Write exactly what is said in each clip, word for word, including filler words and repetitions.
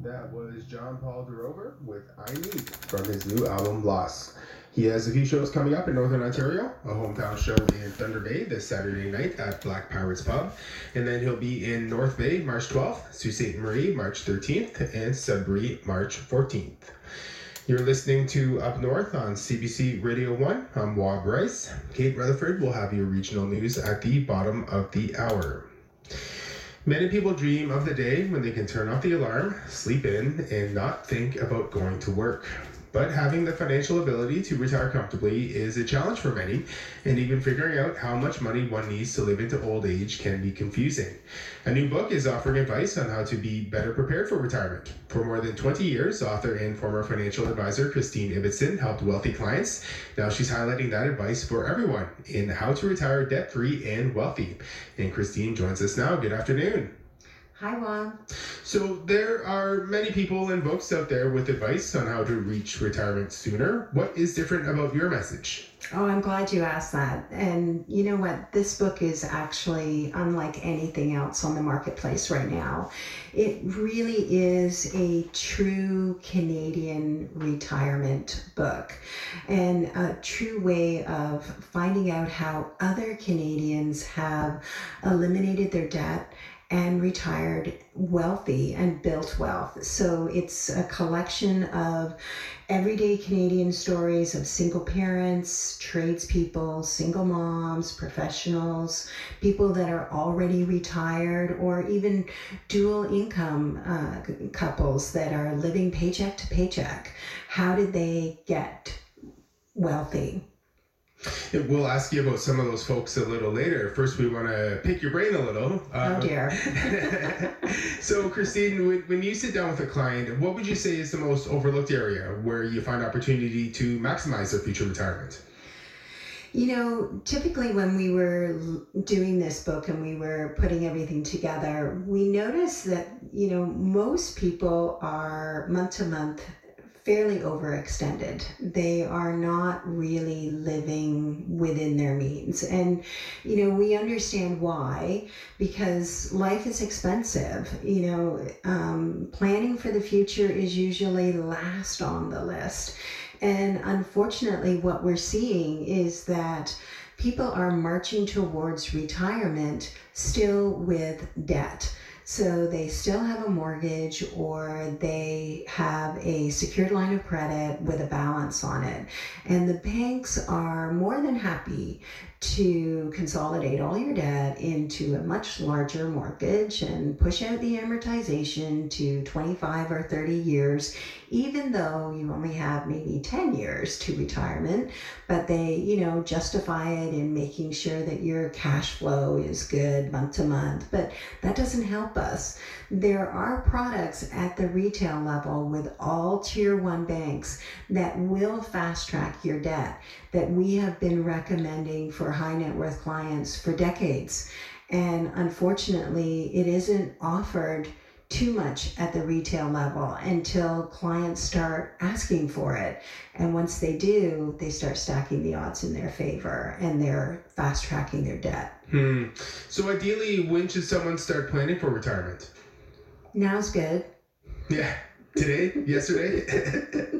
That was John Paul DeRover with I Need from his new album Lost. He has a few shows coming up in Northern Ontario, a hometown show in Thunder Bay this Saturday night at Black Pirates Pub. And then he'll be in North Bay March twelfth, Sault Ste. Marie March thirteenth, and Sudbury March fourteenth. You're listening to Up North on C B C Radio one. I'm Wab Rice. Kate Rutherford will have your regional news at the bottom of the hour. Many people dream of the day when they can turn off the alarm, sleep in, and not think about going to work. But having the financial ability to retire comfortably is a challenge for many, and even figuring out how much money one needs to live into old age can be confusing. A new book is offering advice on how to be better prepared for retirement. For more than twenty years, author and former financial advisor Christine Ibbotson helped wealthy clients. Now she's highlighting that advice for everyone in How to Retire Debt-Free and Wealthy. And Christine joins us now. Good afternoon. Hi, Juan. So there are many people and books out there with advice on how to reach retirement sooner. What is different about your message? Oh, I'm glad you asked that. And you know what? This book is actually unlike anything else on the marketplace right now. It really is a true Canadian retirement book and a true way of finding out how other Canadians have eliminated their debt and retired wealthy and built wealth. So it's a collection of everyday Canadian stories of single parents, tradespeople, single moms, professionals, people that are already retired, or even dual income uh, couples that are living paycheck to paycheck. How did they get wealthy? We'll ask you about some of those folks a little later. First, we want to pick your brain a little. Oh, dear. So, Christine, when you sit down with a client, what would you say is the most overlooked area where you find opportunity to maximize their future retirement? You know, typically when we were doing this book and we were putting everything together, we noticed that, you know, most people are month to month fairly overextended. They are not really living within their means. And, you know, we understand why, because life is expensive. You know, um, planning for the future is usually last on the list. And unfortunately, what we're seeing is that people are marching towards retirement still with debt. So they still have a mortgage or they have a secured line of credit with a balance on it. And the banks are more than happy to consolidate all your debt into a much larger mortgage and push out the amortization to twenty-five or thirty years, even though you only have maybe ten years to retirement. But they, you know, justify it in making sure that your cash flow is good month to month. But that doesn't help us. There are products at the retail level with all tier one banks that will fast track your debt that we have been recommending for high net worth clients for decades. And unfortunately, it isn't offered too much at the retail level until clients start asking for it. And once they do, they start stacking the odds in their favor and they're fast tracking their debt. Hmm. So ideally, when should someone start planning for retirement? Now's good. Yeah. Today? Yesterday?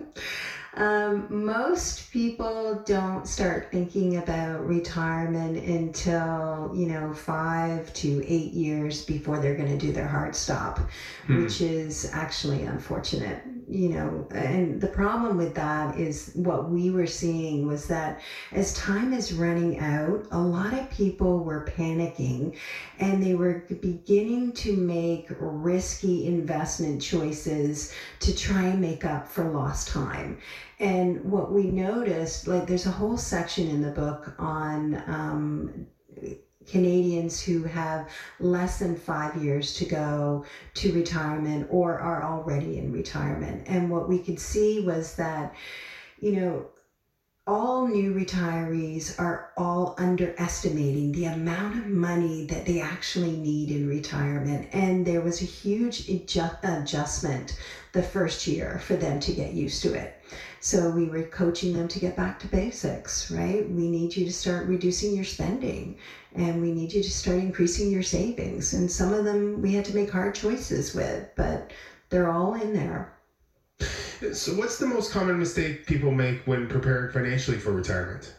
Um, most people don't start thinking about retirement until, you know, five to eight years before they're going to do their hard stop, hmm. which is actually unfortunate. You know, and the problem with that is what we were seeing was that as time is running out, a lot of people were panicking and they were beginning to make risky investment choices to try and make up for lost time. And what we noticed, like there's a whole section in the book on um, Canadians who have less than five years to go to retirement or are already in retirement. And what we could see was that, you know, all new retirees are all underestimating the amount of money that they actually need in retirement. And there was a huge adju- adjustment the first year for them to get used to it. So we were coaching them to get back to basics, right? We need you to start reducing your spending and we need you to start increasing your savings. And some of them we had to make hard choices with, but they're all in there. So what's the most common mistake people make when preparing financially for retirement?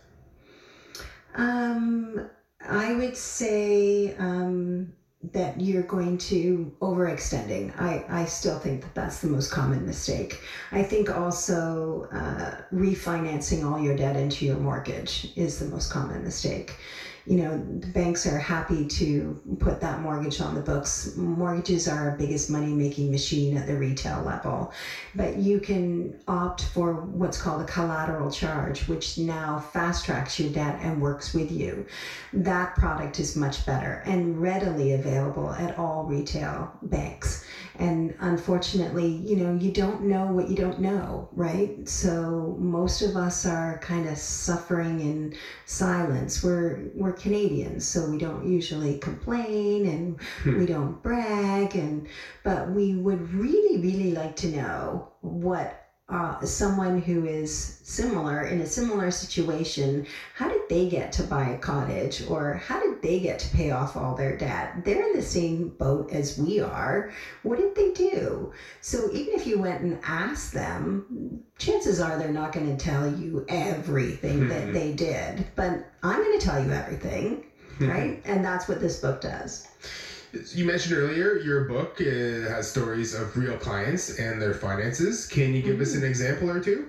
Um, I would say um, that you're going to overextending. I, I still think that that's the most common mistake. I think also uh, refinancing all your debt into your mortgage is the most common mistake. You know, the banks are happy to put that mortgage on the books. Mortgages are our biggest money-making machine at the retail level. But you can opt for what's called a collateral charge, which now fast-tracks your debt and works with you. That product is much better and readily available at all retail banks. And unfortunately, you know, you don't know what you don't know, right? So most of us are kind of suffering in silence. We're we're Canadians, so we don't usually complain and Hmm. we don't brag, and but we would really, really like to know what uh, someone who is similar in a similar situation, how did they get to buy a cottage, or how did they get to pay off all their debt? They're in the same boat as we are. What did they do? So even if you went and asked them, chances are they're not going to tell you everything that they did, but I'm going to tell you everything, right? And that's what this book does. You mentioned earlier your book uh, has stories of real clients and their finances. Can you give mm-hmm. us an example or two?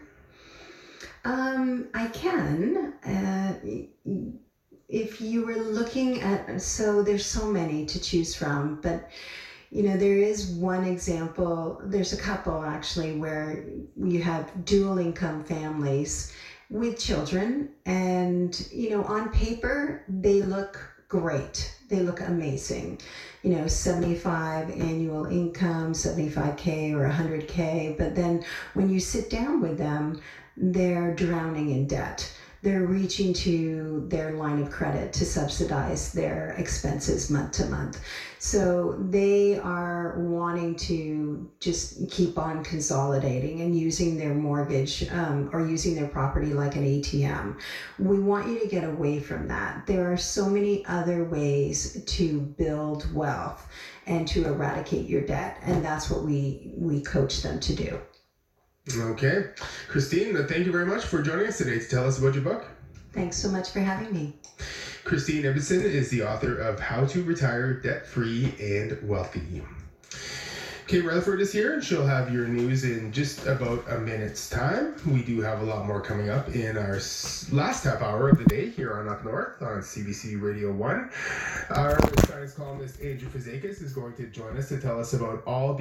Um, I can. Uh, if you were looking at, so there's so many to choose from, but you know, there is one example, there's a couple actually where you have dual income families with children, and you know, on paper they look great. They look amazing. You know, seventy-five annual income, seventy-five K or one hundred K, but then when you sit down with them, they're drowning in debt. They're reaching to their line of credit to subsidize their expenses month to month. So they are wanting to just keep on consolidating and using their mortgage um, or using their property like an A T M. We want you to get away from that. There are so many other ways to build wealth and to eradicate your debt, and that's what we, we coach them to do. Okay. Christine, thank you very much for joining us today to tell us about your book. Thanks so much for having me. Christine Ibbotson is the author of How to Retire Debt-Free and Wealthy. Kate Rutherford is here, and she'll have your news in just about a minute's time. We do have a lot more coming up in our last half hour of the day here on Up North on C B C Radio one. Our science columnist, Andrew Fazakis, is going to join us to tell us about all the